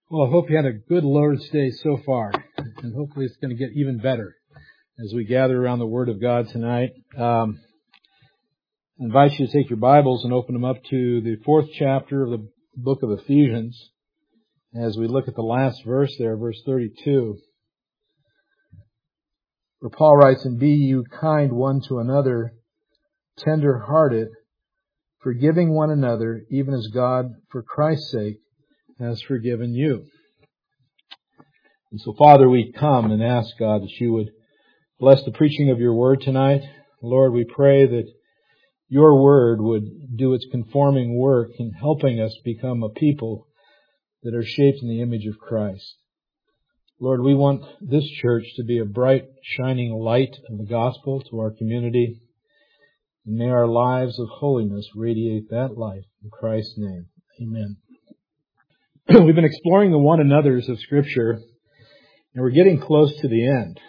Well, I hope you had a good Lord's Day so far, and hopefully it's going to get even better as we gather around the Word of God tonight. I invite you to take your Bibles and open them up to the 4th chapter of the book of Ephesians as we look at the last verse there, verse 32. Where Paul writes, "And be you kind one to another, tender-hearted, forgiving one another, even as God, for Christ's sake, has forgiven you." And so, Father, we come and ask, God, that you would bless the preaching of your word tonight. Lord, we pray that your word would do its conforming work in helping us become a people that are shaped in the image of Christ. Lord, we want this church to be a bright, shining light of the gospel to our community. And may our lives of holiness radiate that light. In Christ's name, amen. We've been exploring the one another's of Scripture, and we're getting close to the end.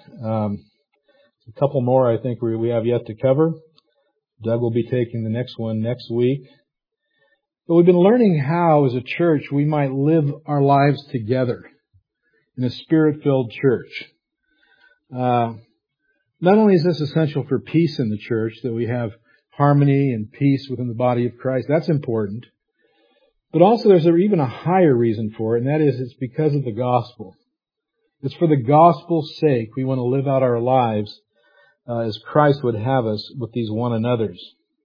A couple more I think we have yet to cover. Doug will be taking the next one next week. But we've been learning how, as a church, we might live our lives together in a Spirit-filled church. Not only is this essential for peace in the church, that we have harmony and peace within the body of Christ, that's important. But also there's even a higher reason for it, and that is it's because of the gospel. It's for the gospel's sake we want to live out our lives as Christ would have us with these one another's.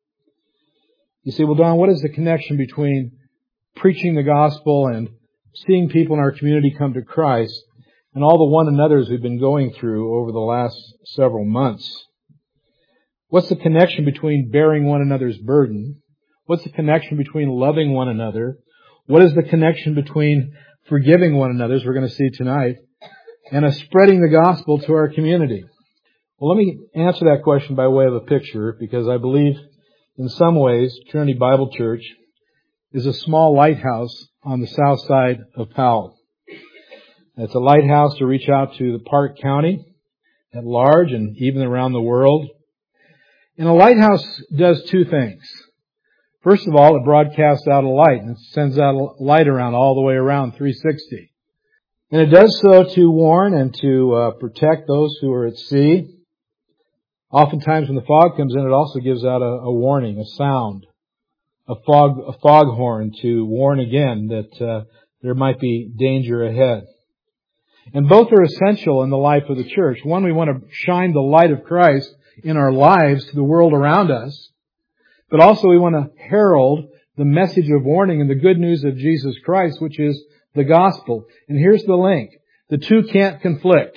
You say, well, Don, what is the connection between preaching the gospel and seeing people in our community come to Christ and all the one another's we've been going through over the last several months? What's the connection between bearing one another's burden? What's the connection between loving one another? What is the connection between forgiving one another, as we're going to see tonight, and spreading the gospel to our community? Well, let me answer that question by way of a picture, because I believe in some ways Trinity Bible Church is a small lighthouse on the south side of Powell. It's a lighthouse to reach out to the Park County at large and even around the world. And a lighthouse does two things. First of all, it broadcasts out a light, and it sends out a light around all the way around 360. And it does so to warn and to protect those who are at sea. Oftentimes when the fog comes in, it also gives out a warning, a sound, a foghorn to warn again that there might be danger ahead. And both are essential in the life of the church. One, we want to shine the light of Christ in our lives to the world around us. But also we want to herald the message of warning and the good news of Jesus Christ, which is the gospel. And here's the link. The two can't conflict.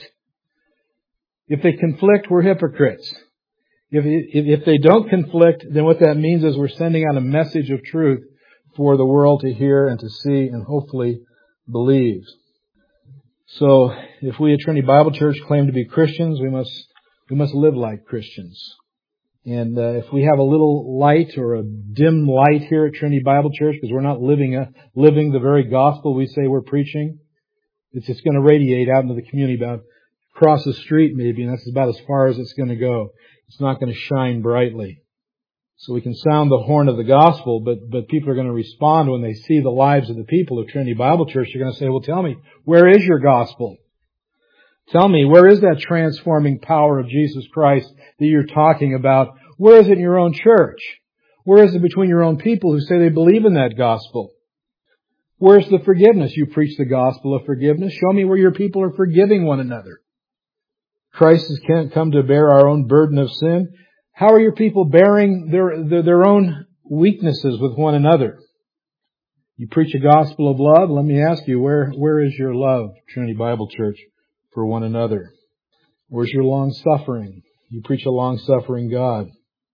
If they conflict, we're hypocrites. If they don't conflict, then what that means is we're sending out a message of truth for the world to hear and to see and hopefully believe. So if we at Trinity Bible Church claim to be Christians, we must live like Christians. And if we have a little light or a dim light here at Trinity Bible Church, because we're not living the very gospel we say we're preaching, it's just going to radiate out into the community about across the street maybe, and that's about as far as it's going to go. It's not going to shine brightly. So we can sound the horn of the gospel, but people are going to respond when they see the lives of the people of Trinity Bible Church. They're going to say, well, tell me, where is your gospel? Tell me, where is that transforming power of Jesus Christ that you're talking about? Where is it in your own church? Where is it between your own people who say they believe in that gospel? Where's the forgiveness? You preach the gospel of forgiveness. Show me where your people are forgiving one another. Christ has come to bear our own burden of sin. How are your people bearing their own weaknesses with one another? You preach a gospel of love. Let me ask you, where is your love, Trinity Bible Church, for one another? Where's your long-suffering? You preach a long-suffering God.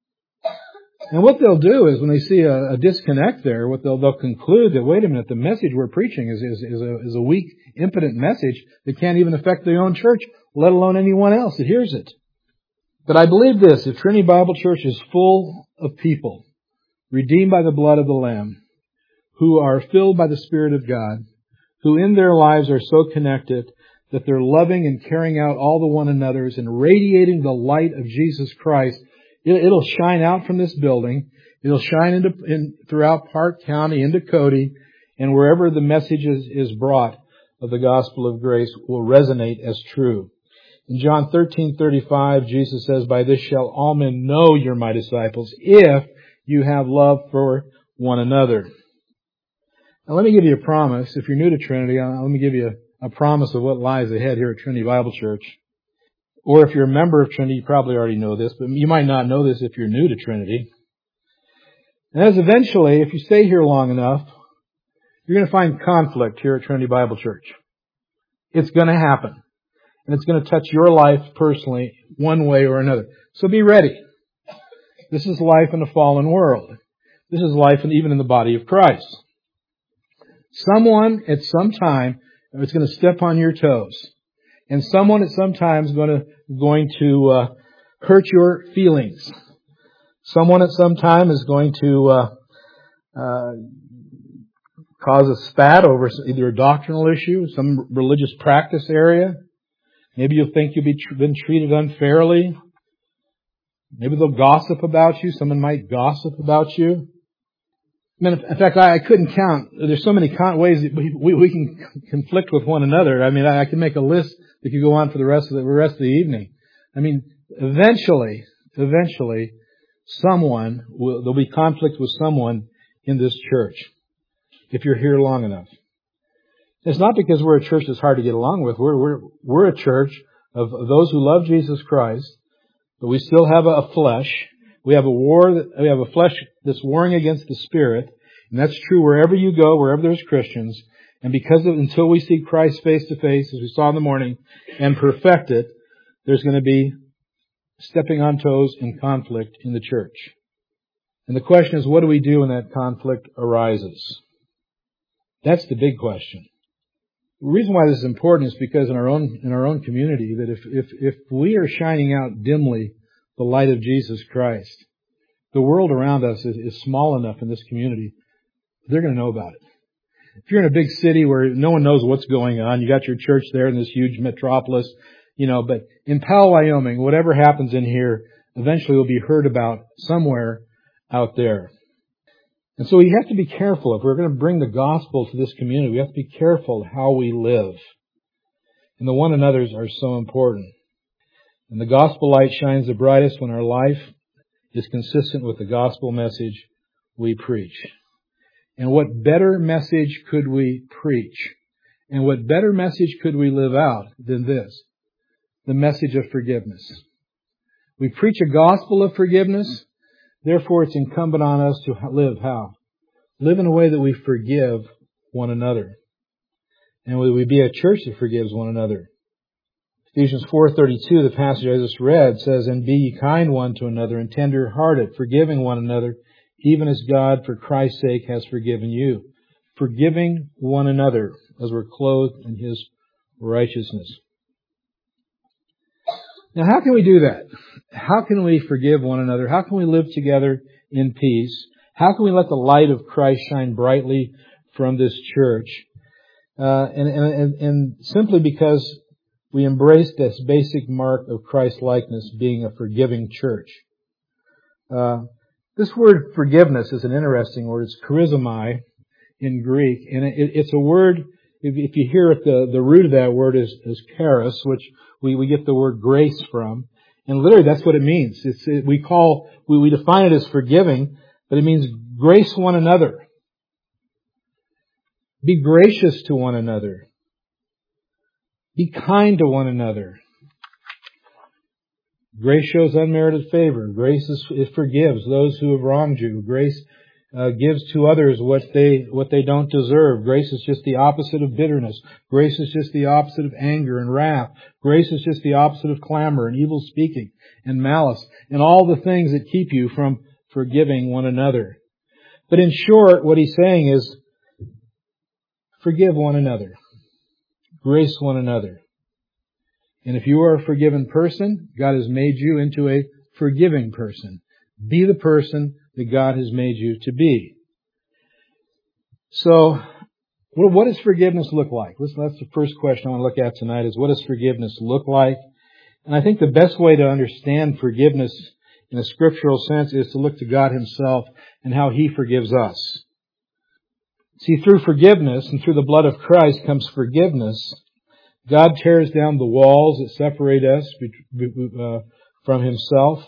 And what they'll do is when they see a disconnect there, they'll conclude that, wait a minute, the message we're preaching is a weak, impotent message that can't even affect their own church, let alone anyone else that hears it. But I believe this, if Trinity Bible Church is full of people redeemed by the blood of the Lamb, who are filled by the Spirit of God, who in their lives are so connected that they're loving and carrying out all the one another's and radiating the light of Jesus Christ, it'll shine out from this building. It'll shine throughout Park County, into Cody, and wherever the message is brought. of the gospel of grace will resonate as true. In John 13:35, Jesus says, "By this shall all men know you're my disciples, if you have love for one another." Now let me give you a promise. If you're new to Trinity, let me give you a promise of what lies ahead here at Trinity Bible Church. Or if you're a member of Trinity, you probably already know this, but you might not know this if you're new to Trinity. And as eventually, if you stay here long enough, you're going to find conflict here at Trinity Bible Church. It's going to happen. And it's going to touch your life personally, one way or another. So be ready. This is life in a fallen world. This is life even in the body of Christ. Someone at some time is going to step on your toes. And someone at some time is going to hurt your feelings. Someone at some time is going to cause a spat over either a doctrinal issue, some religious practice area. Maybe you'll think you've been treated unfairly. Maybe they'll gossip about you. Someone might gossip about you. In fact, I couldn't count. There's so many ways that we can conflict with one another. I mean, I can make a list that could go on for the rest of the evening. I mean, eventually, there'll be conflict with someone in this church if you're here long enough. It's not because we're a church that's hard to get along with. We're a church of those who love Jesus Christ, but we still have a flesh. We have a flesh that's warring against the Spirit, and that's true wherever you go, wherever there's Christians. And until we see Christ face to face, as we saw in the morning, and perfect it, there's going to be stepping on toes and conflict in the church. And the question is, what do we do when that conflict arises? That's the big question. The reason why this is important is because in our own community, that if we are shining out dimly the light of Jesus Christ, the world around us is small enough in this community, they're going to know about it. If you're in a big city where no one knows what's going on, you got your church there in this huge metropolis, but in Powell, Wyoming, whatever happens in here eventually will be heard about somewhere out there. And so we have to be careful. If we're going to bring the gospel to this community, we have to be careful how we live. And the one another's are so important. And the gospel light shines the brightest when our life is consistent with the gospel message we preach. And what better message could we preach? And what better message could we live out than this? The message of forgiveness. We preach a gospel of forgiveness. Therefore, it's incumbent on us to live how? Live in a way that we forgive one another. And we be a church that forgives one another. Ephesians 4:32, the passage I just read, says, "And be ye kind one to another, and tender-hearted, forgiving one another, even as God, for Christ's sake, has forgiven you." Forgiving one another as we're clothed in His righteousness. Now, how can we do that? How can we forgive one another? How can we live together in peace? How can we let the light of Christ shine brightly from this church? And simply because we embrace this basic mark of Christ-likeness, being a forgiving church. This word forgiveness is an interesting word. It's charizomai in Greek, and it's a word. If you hear it, the root of that word is charis, which we get the word grace from. And literally that's what it means. We define it as forgiving, but it means grace one another. Be gracious to one another. Be kind to one another. Grace shows unmerited favor. Grace it forgives those who have wronged you. Grace gives to others what they don't deserve. Grace is just the opposite of bitterness. Grace is just the opposite of anger and wrath. Grace is just the opposite of clamor and evil speaking and malice and all the things that keep you from forgiving one another. But in short, what he's saying is, forgive one another. Grace one another. And if you are a forgiven person, God has made you into a forgiving person. Be the person that God has made you to be. So, what does forgiveness look like? That's the first question I want to look at tonight, is what does forgiveness look like? And I think the best way to understand forgiveness in a scriptural sense is to look to God Himself and how He forgives us. See, through forgiveness and through the blood of Christ comes forgiveness. God tears down the walls that separate us from Himself.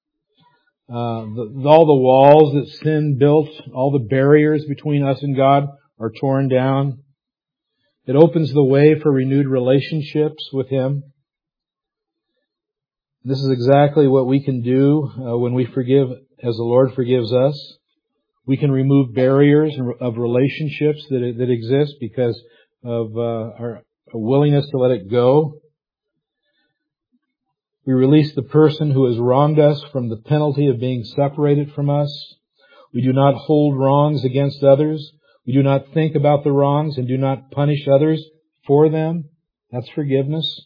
All the walls that sin built, all the barriers between us and God are torn down. It opens the way for renewed relationships with Him. This is exactly what we can do when we forgive as the Lord forgives us. We can remove barriers of relationships that exist because of our willingness to let it go. We release the person who has wronged us from the penalty of being separated from us. We do not hold wrongs against others. We do not think about the wrongs and do not punish others for them. That's forgiveness.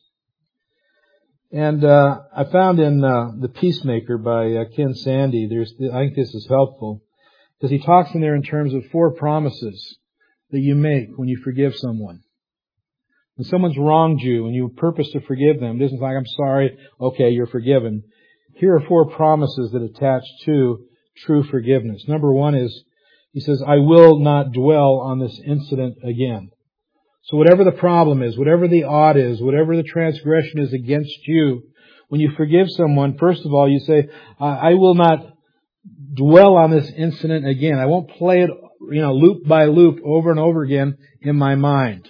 And I found in The Peacemaker by Ken Sande, I think this is helpful, because he talks in there in terms of 4 promises that you make when you forgive someone. When someone's wronged you and you purpose to forgive them, it isn't like, I'm sorry, okay, you're forgiven. Here are 4 promises that attach to true forgiveness. Number 1 is, he says, I will not dwell on this incident again. So whatever the problem is, whatever the ought is, whatever the transgression is against you, when you forgive someone, first of all, you say, I will not dwell on this incident again. I won't play it, loop by loop over and over again in my mind.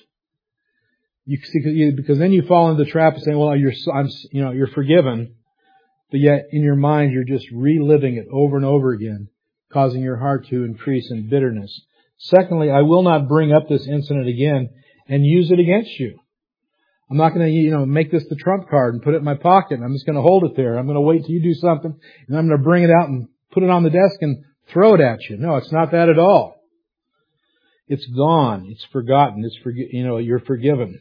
Because then you fall into the trap of saying, well, you're forgiven, but yet in your mind you're just reliving it over and over again, causing your heart to increase in bitterness. Secondly, I will not bring up this incident again and use it against you. I'm not going to, make this the trump card and put it in my pocket. I'm just going to hold it there. I'm going to wait till you do something, and I'm going to bring it out and put it on the desk and throw it at you. No, it's not that at all. It's gone. It's forgotten. You're forgiven.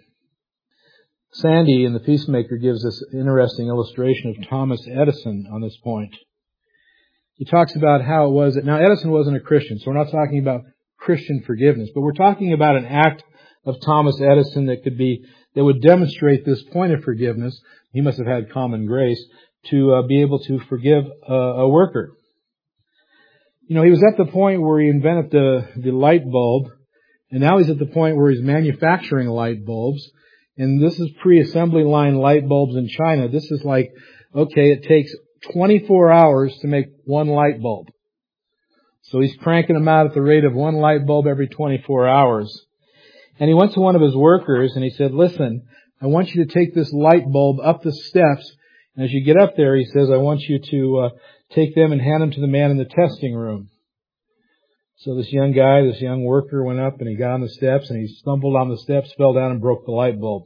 Sande in The Peacemaker gives this interesting illustration of Thomas Edison on this point. He talks about how it was that, now Edison wasn't a Christian, so we're not talking about Christian forgiveness, but we're talking about an act of Thomas Edison that would demonstrate this point of forgiveness. He must have had common grace to be able to forgive a worker. He was at the point where he invented the light bulb, and now he's at the point where he's manufacturing light bulbs. And this is pre-assembly line light bulbs in China. This is like, okay, it takes 24 hours to make one light bulb. So he's cranking them out at the rate of one light bulb every 24 hours. And he went to one of his workers and he said, listen, I want you to take this light bulb up the steps. And as you get up there, he says, I want you to take them and hand them to the man in the testing room. So this young worker went up and he got on the steps and he stumbled on the steps, fell down and broke the light bulb.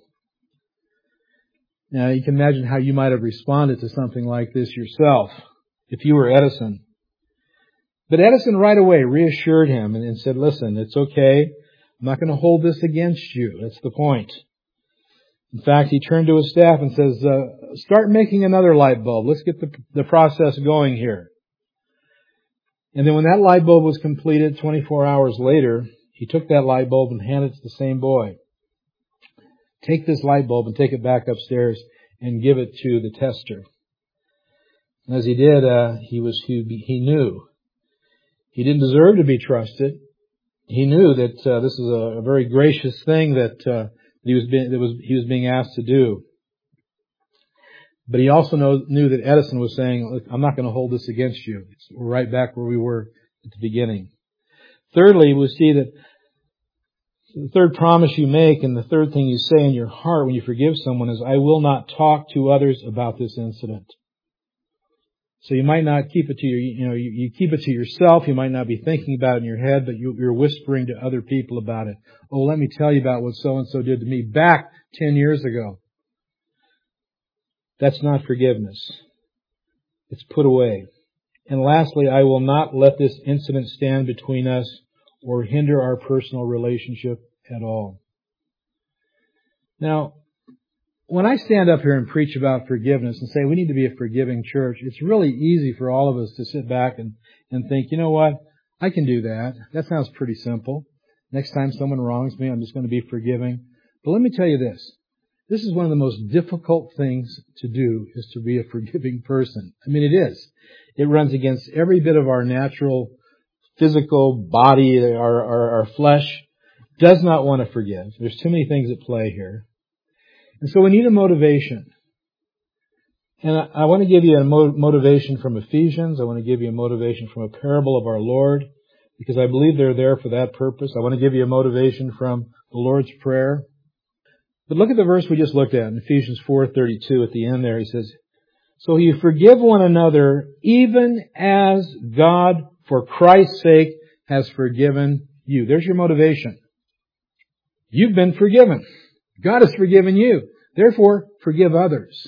Now you can imagine how you might have responded to something like this yourself if you were Edison. But Edison right away reassured him and said, listen, it's okay. I'm not going to hold this against you. That's the point. In fact, he turned to his staff and says, start making another light bulb. Let's get the process going here. And then when that light bulb was completed 24 hours later, he took that light bulb and handed it to the same boy. Take this light bulb and take it back upstairs and give it to the tester. And as he did, he knew. He didn't deserve to be trusted. He knew that this is a very gracious thing that he was being asked to do. But he also knew that Edison was saying, look, I'm not going to hold this against you. We're right back where we were at the beginning. Thirdly, we see that the third promise you make and the third thing you say in your heart when you forgive someone is, I will not talk to others about this incident. So you might not keep it to you keep it to yourself. You might not be thinking about it in your head, but you're whispering to other people about it. Oh, let me tell you about what so-and-so did to me back 10 years ago. That's not forgiveness. It's put away. And lastly, I will not let this incident stand between us or hinder our personal relationship at all. Now, when I stand up here and preach about forgiveness and say we need to be a forgiving church, it's really easy for all of us to sit back and think, you know what, I can do that. That sounds pretty simple. Next time someone wrongs me, I'm just going to be forgiving. But let me tell you this. This is one of the most difficult things to do, is to be a forgiving person. I mean, it is. It runs against every bit of our natural physical body, our flesh, does not want to forgive. There's too many things at play here. And so we need a motivation. And I want to give you a motivation from Ephesians. I want to give you a motivation from a parable of our Lord, because I believe they're there for that purpose. I want to give you a motivation from the Lord's Prayer. But look at the verse we just looked at in Ephesians 4:32 at the end there. He says, "So you forgive one another even as God, for Christ's sake, has forgiven you." There's your motivation. You've been forgiven. God has forgiven you. Therefore, forgive others.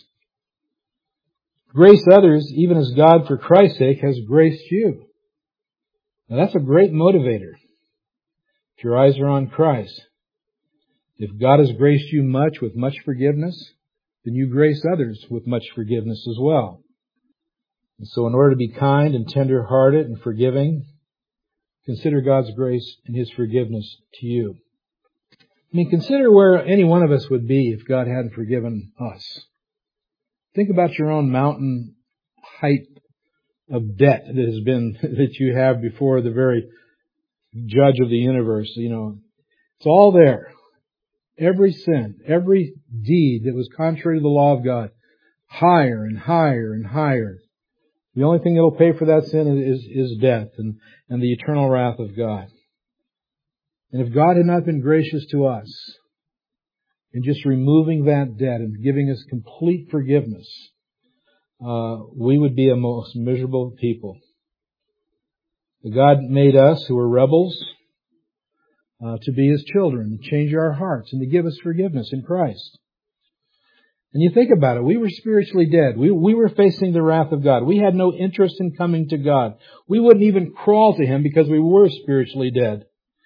Grace others even as God, for Christ's sake, has graced you. Now that's a great motivator. If your eyes are on Christ. If God has graced you much with much forgiveness, then you grace others with much forgiveness as well. And so in order to be kind and tender-hearted and forgiving, consider God's grace and His forgiveness to you. I mean, consider where any one of us would be if God hadn't forgiven us. Think about your own mountain height of debt that you have before the very judge of the universe. You know, it's all there. Every sin, every deed that was contrary to the law of God, higher and higher and higher. The only thing that will pay for that sin is death and the eternal wrath of God. And if God had not been gracious to us in just removing that debt and giving us complete forgiveness, we would be a most miserable people. God made us, who were rebels, to be His children, to change our hearts, and to give us forgiveness in Christ. And you think about it, we were spiritually dead. We were facing the wrath of God. We had no interest in coming to God. We wouldn't even crawl to Him because we were spiritually dead.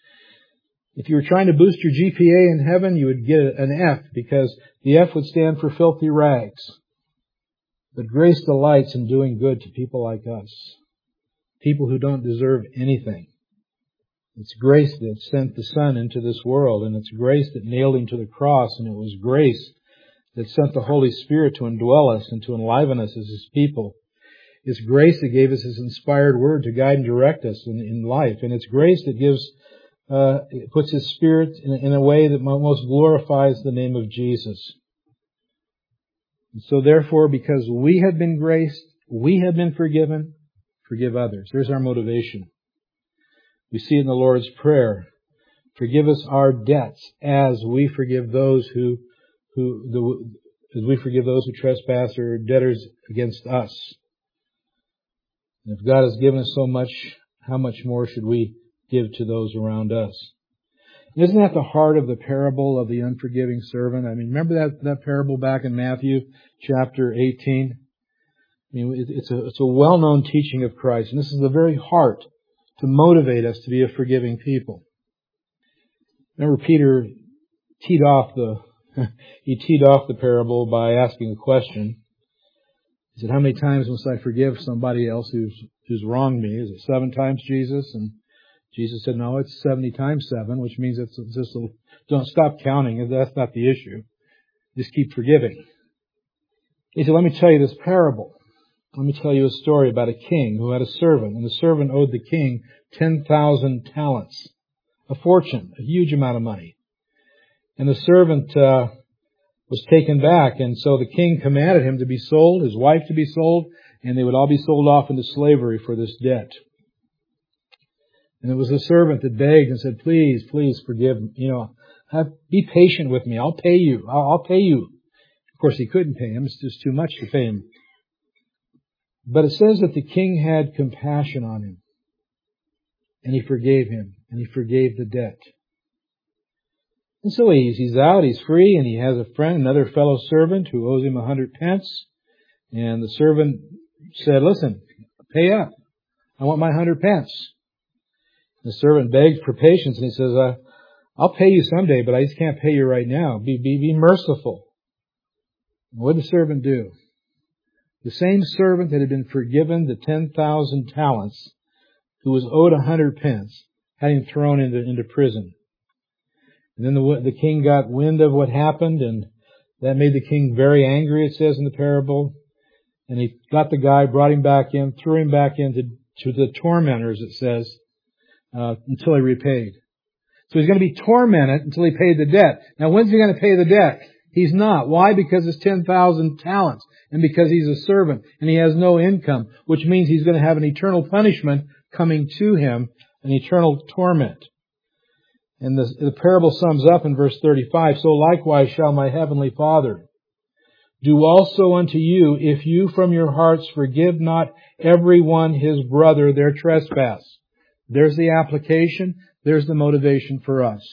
If you were trying to boost your GPA in heaven, you would get an F, because the F would stand for filthy rags. But grace delights in doing good to people like us, people who don't deserve anything. It's grace that sent the Son into this world, and it's grace that nailed Him to the cross, and it was grace that sent the Holy Spirit to indwell us and to enliven us as His people. It's grace that gave us His inspired Word to guide and direct us in life, and it's grace that it puts His Spirit in a way that most glorifies the name of Jesus. And so therefore, because we have been graced, we have been forgiven, forgive others. There's our motivation. We see in the Lord's Prayer, forgive us our debts as we forgive those who trespass or debtors against us. And if God has given us so much, how much more should we give to those around us? And isn't that the heart of the parable of the unforgiving servant? I mean, remember that parable back in Matthew chapter 18? I mean, it's a well-known teaching of Christ, and this is the very heart to motivate us to be a forgiving people. Remember, Peter teed off the parable by asking a question. He said, "How many times must I forgive somebody else who's wronged me? Is it 7 times, Jesus?" And Jesus said, "No, it's 70 times 7, which means don't stop counting. That's not the issue. Just keep forgiving." He said, "Let me tell you this parable. Let me tell you a story about a king who had a servant, and the servant owed the king 10,000 talents, a fortune, a huge amount of money. And the servant was taken back, and so the king commanded him to be sold, his wife to be sold, and they would all be sold off into slavery for this debt. And it was the servant that begged and said, please forgive me. Be patient with me. I'll pay you. I'll pay you. Of course, he couldn't pay him. It's just too much to pay him. But it says that the king had compassion on him. And he forgave him. And he forgave the debt. And so he's out, he's free, and he has a friend, another fellow servant who owes him 100 pence. And the servant said, listen, pay up. I want my 100 pence. The servant begged for patience, and he says, I'll pay you someday, but I just can't pay you right now. Be merciful. And what did the servant do? The same servant that had been forgiven the 10,000 talents, who was owed 100 pence, had him thrown into prison. And then the king got wind of what happened, and that made the king very angry, it says in the parable. And he got the guy, brought him back in, threw him back into the tormentors, it says. until he repaid. So he's going to be tormented until he paid the debt. Now, when's he going to pay the debt? He's not. Why? Because it's 10,000 talents, and because he's a servant and he has no income, which means he's going to have an eternal punishment coming to him, an eternal torment. And the parable sums up in verse 35, so likewise shall my heavenly Father do also unto you, if you from your hearts forgive not every one his brother their trespass. There's the application. There's the motivation for us.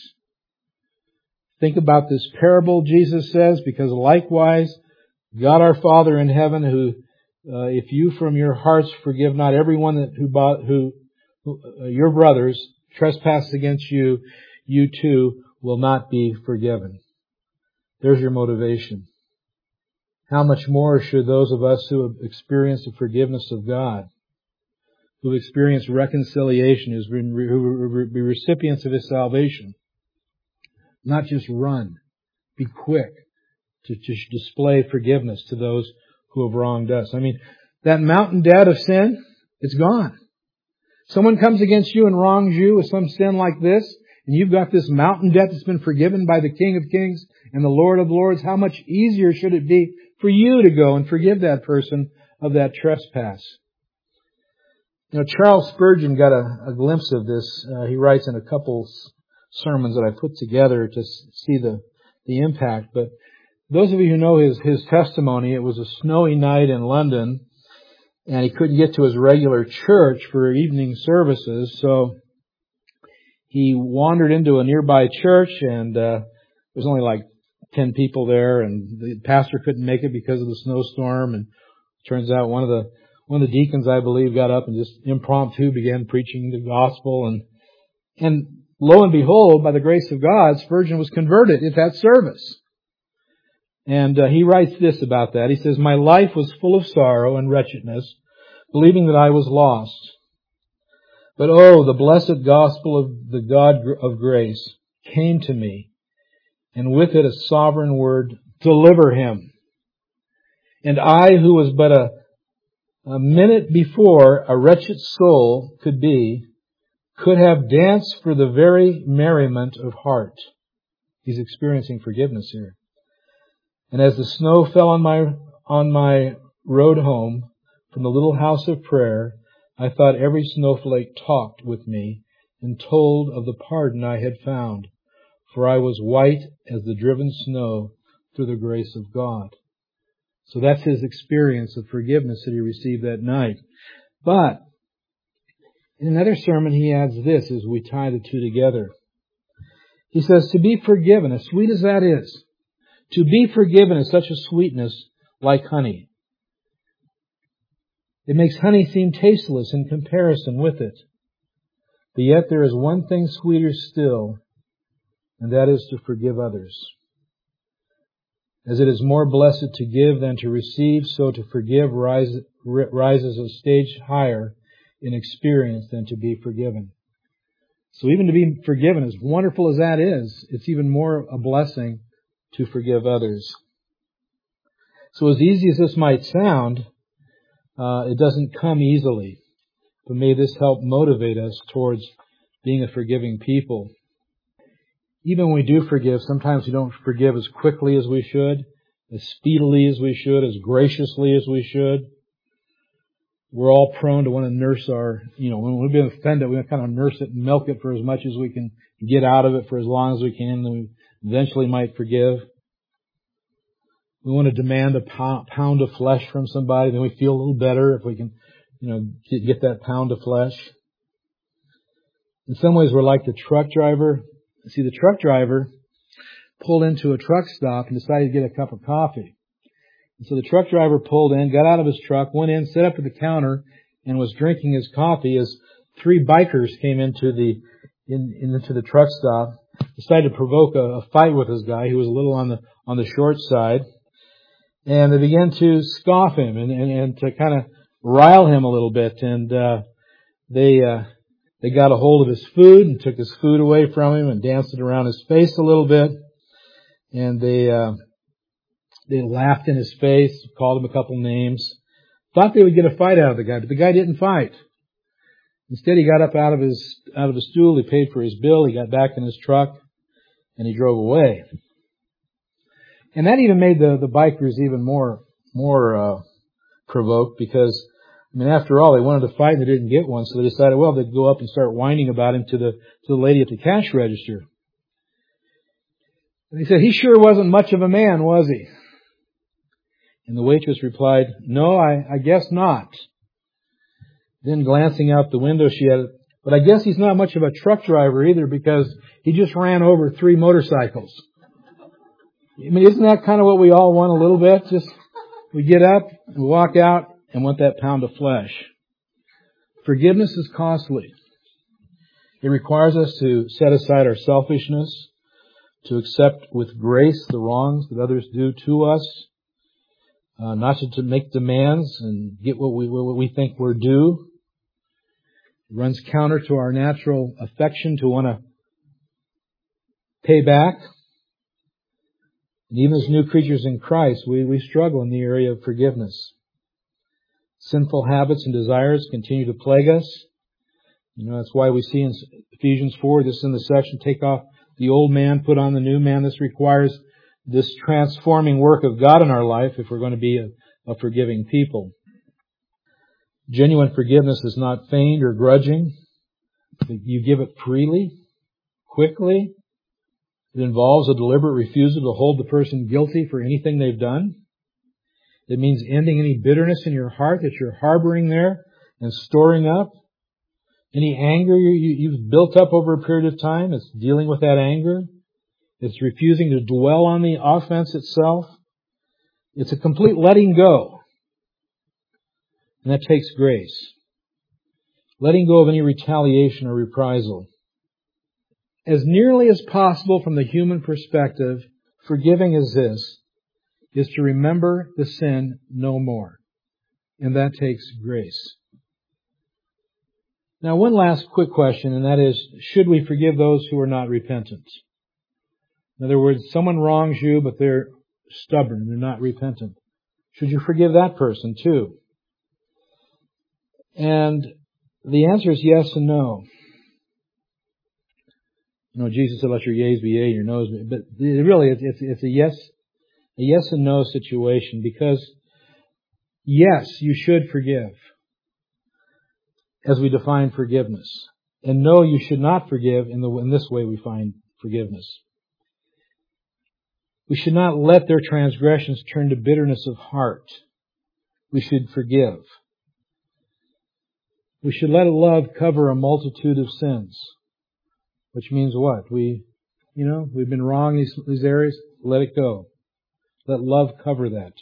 Think about this parable, Jesus says, because likewise, God our Father in heaven, who, if you from your hearts forgive not everyone who your brothers trespass against you, you too will not be forgiven. There's your motivation. How much more should those of us who have experienced the forgiveness of God, who have experienced reconciliation, who be recipients of His salvation, not just run, be quick to display forgiveness to those who have wronged us. I mean, that mountain debt of sin, it's gone. Someone comes against you and wrongs you with some sin like this, and you've got this mountain debt that's been forgiven by the King of Kings and the Lord of Lords. How much easier should it be for you to go and forgive that person of that trespass? You know, Charles Spurgeon got a glimpse of this. He writes in a couple sermons that I put together to see the impact. But those of you who know his testimony, it was a snowy night in London, and he couldn't get to his regular church for evening services, so he wandered into a nearby church, and there's only like 10 people there, and the pastor couldn't make it because of the snowstorm. And it turns out one of the deacons, I believe, got up and just impromptu began preaching the gospel, and lo and behold, by the grace of God, Spurgeon was converted at that service. And he writes this about that. He says, my life was full of sorrow and wretchedness, believing that I was lost. But oh, the blessed gospel of the God of grace came to me, and with it a sovereign word, deliver him. And I, who was but a minute before a wretched soul could be, could have danced for the very merriment of heart. He's experiencing forgiveness here. And as the snow fell on my road home from the little house of prayer, I thought every snowflake talked with me and told of the pardon I had found, for I was white as the driven snow through the grace of God. So that's his experience of forgiveness that he received that night. But in another sermon, he adds this as we tie the two together. He says, to be forgiven, as sweet as that is, to be forgiven is such a sweetness like honey. It makes honey seem tasteless in comparison with it. But yet there is one thing sweeter still, and that is to forgive others. As it is more blessed to give than to receive, so to forgive rises a stage higher in experience than to be forgiven. So even to be forgiven, as wonderful as that is, it's even more a blessing to forgive others. So as easy as this might sound, it doesn't come easily. But may this help motivate us towards being a forgiving people. Even when we do forgive, sometimes we don't forgive as quickly as we should, as speedily as we should, as graciously as we should. We're all prone to want to nurse when we've been offended, we kind of nurse it and milk it for as much as we can get out of it for as long as we can, then we eventually might forgive. We want to demand a pound of flesh from somebody, then we feel a little better if we can, get that pound of flesh. In some ways, we're like the truck driver. See, the truck driver pulled into a truck stop and decided to get a cup of coffee. And so the truck driver pulled in, got out of his truck, went in, sat up at the counter, and was drinking his coffee as three bikers came into the truck stop, decided to provoke a fight with this guy who was a little on the short side. And they began to scoff him and to kind of rile him a little bit. And they got a hold of his food and took his food away from him and danced it around his face a little bit. And they laughed in his face, called him a couple names, thought they would get a fight out of the guy, but the guy didn't fight. Instead, he got up out of his stool, he paid for his bill, he got back in his truck, and he drove away. And that even made the bikers even more provoked, because, I mean, after all, they wanted to fight and they didn't get one, so they decided, well, they'd go up and start whining about him to the lady at the cash register. And he said, he sure wasn't much of a man, was he? And the waitress replied, no, I guess not. Then glancing out the window, she added, but I guess he's not much of a truck driver either, because he just ran over 3 motorcycles. I mean, isn't that kind of what we all want a little bit? Just, we get up, we walk out, and want that pound of flesh. Forgiveness is costly. It requires us to set aside our selfishness, to accept with grace the wrongs that others do to us, not to make demands and get what we think we're due. It runs counter to our natural affection to want to pay back. And even as new creatures in Christ, we struggle in the area of forgiveness. Sinful habits and desires continue to plague us. You know, that's why we see in Ephesians 4, this is in the section, take off the old man, put on the new man. This requires this transforming work of God in our life if we're going to be a forgiving people. Genuine forgiveness is not feigned or grudging. You give it freely, quickly. It involves a deliberate refusal to hold the person guilty for anything they've done. It means ending any bitterness in your heart that you're harboring there and storing up. Any anger you've built up over a period of time, it's dealing with that anger. It's refusing to dwell on the offense itself. It's a complete letting go. And that takes grace. Letting go of any retaliation or reprisal. As nearly as possible from the human perspective, forgiving is this, is to remember the sin no more. And that takes grace. Now, one last quick question, and that is, should we forgive those who are not repentant? In other words, someone wrongs you, but they're stubborn, they're not repentant. Should you forgive that person too? And the answer is yes and no. You know, Jesus said, let your yeas be yea and your noes be, but really it's a yes and no situation, because yes, you should forgive, as we define forgiveness. And no, you should not forgive in this way we find forgiveness. We should not let their transgressions turn to bitterness of heart. We should forgive. We should let love cover a multitude of sins. Which means what? We've been wrong in these areas. Let it go. Let love cover that.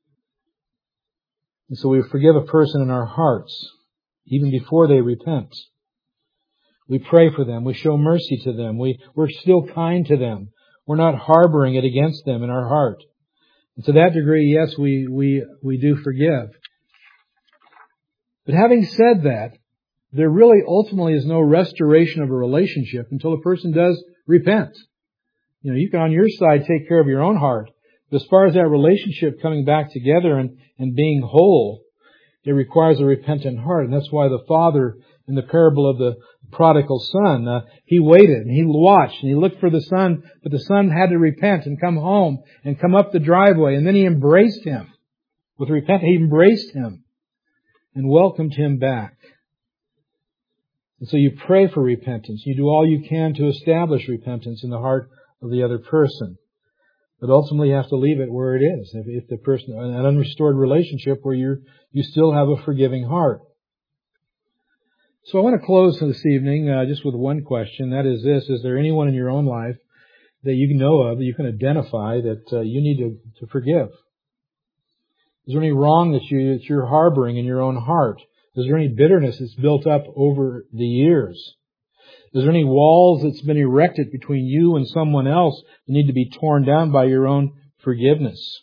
And so we forgive a person in our hearts, even before they repent. We pray for them. We show mercy to them. We're still kind to them. We're not harboring it against them in our heart. And to that degree, yes, we do forgive. But having said that, there really ultimately is no restoration of a relationship until a person does repent. You know, you can on your side take care of your own heart. But as far as that relationship coming back together and being whole, it requires a repentant heart. And that's why the father in the parable of the prodigal son, he waited and he watched and he looked for the son, but the son had to repent and come home and come up the driveway. And then he embraced him with repentance. He embraced him and welcomed him back. And so you pray for repentance. You do all you can to establish repentance in the heart of the other person. But ultimately you have to leave it where it is. If the person, an unrestored relationship where you still have a forgiving heart. So I want to close this evening just with one question. That is this: is there anyone in your own life that you know of, that you can identify that you need to forgive? Is there any wrong that you're harboring in your own heart? Is there any bitterness that's built up over the years? Is there any walls that's been erected between you and someone else that need to be torn down by your own forgiveness?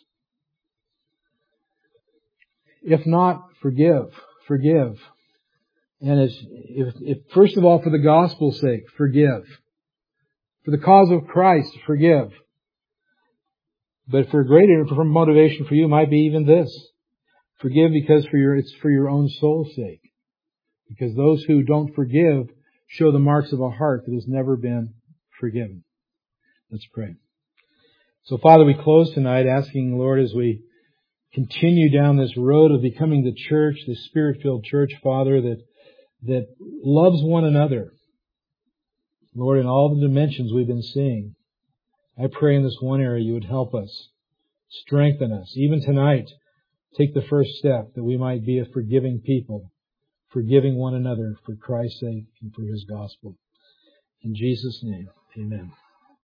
If not, forgive. Forgive. And if first of all, for the gospel's sake, forgive. For the cause of Christ, forgive. But for greater motivation for you might be even this: forgive because it's for your own soul's sake. Because those who don't forgive show the marks of a heart that has never been forgiven. Let's pray. So Father, we close tonight asking, Lord, as we continue down this road of becoming the church, the Spirit-filled church, Father, that loves one another. Lord, in all the dimensions we've been seeing, I pray in this one area you would help us, strengthen us. Even tonight, take the first step that we might be a forgiving people, forgiving one another for Christ's sake and for His gospel. In Jesus' name, amen.